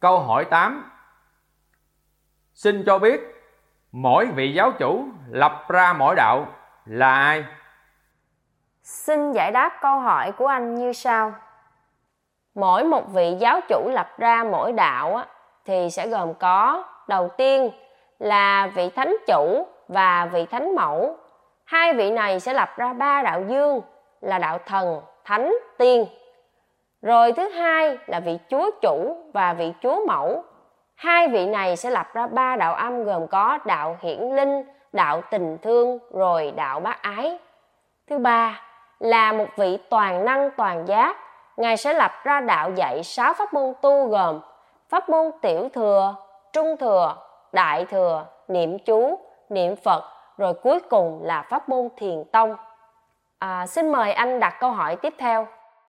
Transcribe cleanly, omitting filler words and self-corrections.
Câu hỏi 8. Xin cho biết mỗi vị giáo chủ lập ra mỗi đạo là ai? Xin giải đáp câu hỏi của anh như sau. Mỗi một vị giáo chủ lập ra mỗi đạo thì sẽ gồm có đầu tiên là vị thánh chủ và vị thánh mẫu. Hai vị này sẽ lập ra 3 đạo dương là đạo thần, thánh, tiên. Rồi thứ hai là vị chúa chủ và vị chúa mẫu. Hai vị này sẽ lập ra 3 đạo âm gồm có đạo hiển linh, đạo tình thương, rồi đạo bác ái. Thứ ba là một vị toàn năng toàn giác. Ngài sẽ lập ra đạo dạy 6 pháp môn tu gồm pháp môn tiểu thừa, trung thừa, đại thừa, niệm chú, niệm Phật, rồi cuối cùng là pháp môn thiền tông. Xin mời anh đặt câu hỏi tiếp theo.